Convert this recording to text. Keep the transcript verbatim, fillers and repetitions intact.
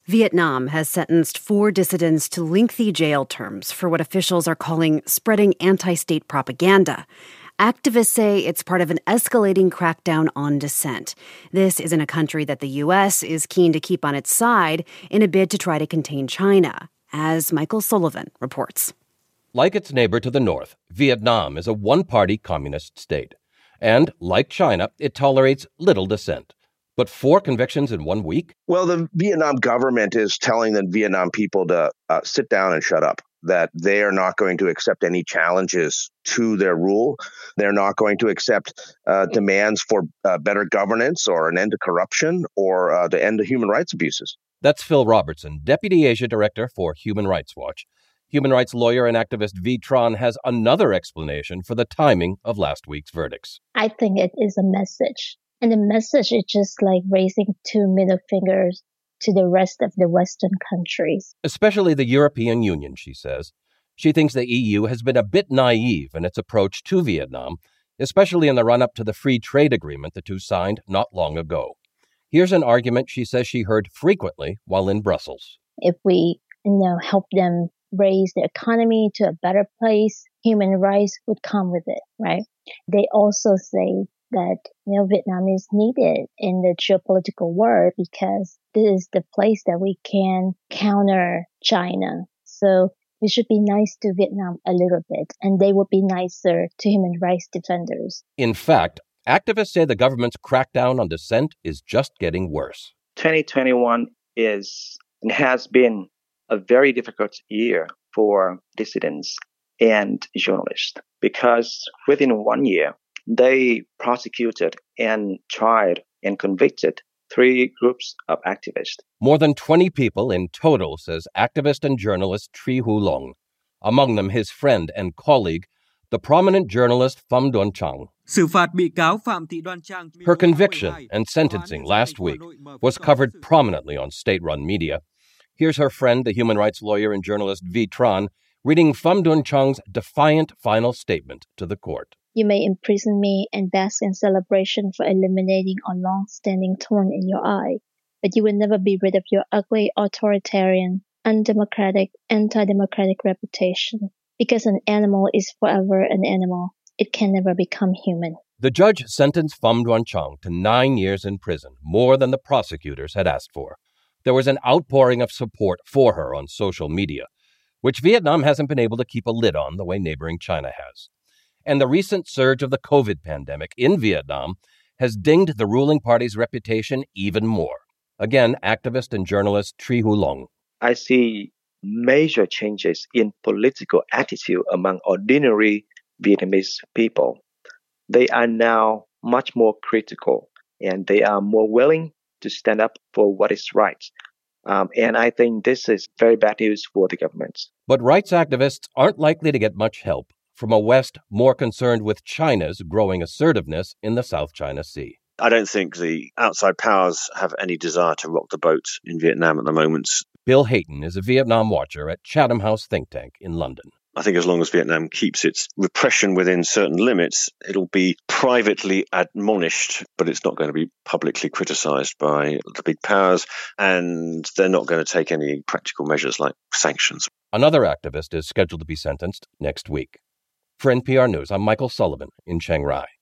Vietnam has sentenced four dissidents to lengthy jail terms for what officials are calling spreading anti-state propaganda. Activists say it's part of an escalating crackdown on dissent. This is in a country that the U S is keen to keep on its side in a bid to try to contain China, as Michael Sullivan reports. Like its neighbor to the north, Vietnam is a one-party communist state. And, like China, it tolerates little dissent. But four convictions in one week? Well, the Vietnam government is telling the Vietnam people to uh, sit down and shut up, that they are not going to accept any challenges to their rule. They're not going to accept uh, demands for uh, better governance or an end to corruption or uh, the end to human rights abuses. That's Phil Robertson, Deputy Asia Director for Human Rights Watch. Human rights lawyer and activist V. Tran has another explanation for the timing of last week's verdicts. I think it is a message. And the message is just like raising two middle fingers to the rest of the Western countries. Especially the European Union, she says. She thinks the E U has been a bit naive in its approach to Vietnam, especially in the run-up to the free trade agreement the two signed not long ago. Here's an argument she says she heard frequently while in Brussels. If we, you know, help them raise the economy to a better place, human rights would come with it, right? They also say that, you know, Vietnam is needed in the geopolitical world because this is the place that we can counter China. So we should be nice to Vietnam a little bit, and they would be nicer to human rights defenders. In fact, activists say the government's crackdown on dissent is just getting worse. twenty twenty-one is and has been a very difficult year for dissidents and journalists because within one year, they prosecuted and tried and convicted three groups of activists. More than twenty people in total, says activist and journalist Tri Hu Long. Among them, his friend and colleague, the prominent journalist Pham Duan Chang. Her conviction and sentencing last week was covered prominently on state-run media. Here's her friend, the human rights lawyer and journalist V. Tran, reading Pham Duan Chang's defiant final statement to the court. You may imprison me and bask in celebration for eliminating a long-standing thorn in your eye, but you will never be rid of your ugly, authoritarian, undemocratic, anti-democratic reputation. Because an animal is forever an animal, it can never become human. The judge sentenced Pham Duan Chang to nine years in prison, more than the prosecutors had asked for. There was an outpouring of support for her on social media, which Vietnam hasn't been able to keep a lid on the way neighboring China has. And the recent surge of the COVID pandemic in Vietnam has dinged the ruling party's reputation even more. Again, activist and journalist Tri Hu Long. I see major changes in political attitude among ordinary Vietnamese people. They are now much more critical and they are more willing to stand up for what is right. Um, and I think this is very bad news for the government. But rights activists aren't likely to get much help from a West more concerned with China's growing assertiveness in the South China Sea. I don't think the outside powers have any desire to rock the boat in Vietnam at the moment. Bill Hayton is a Vietnam watcher at Chatham House think tank in London. I think as long as Vietnam keeps its repression within certain limits, it'll be privately admonished, but it's not going to be publicly criticized by the big powers, and they're not going to take any practical measures like sanctions. Another activist is scheduled to be sentenced next week. For N P R News, I'm Michael Sullivan in Chiang Rai.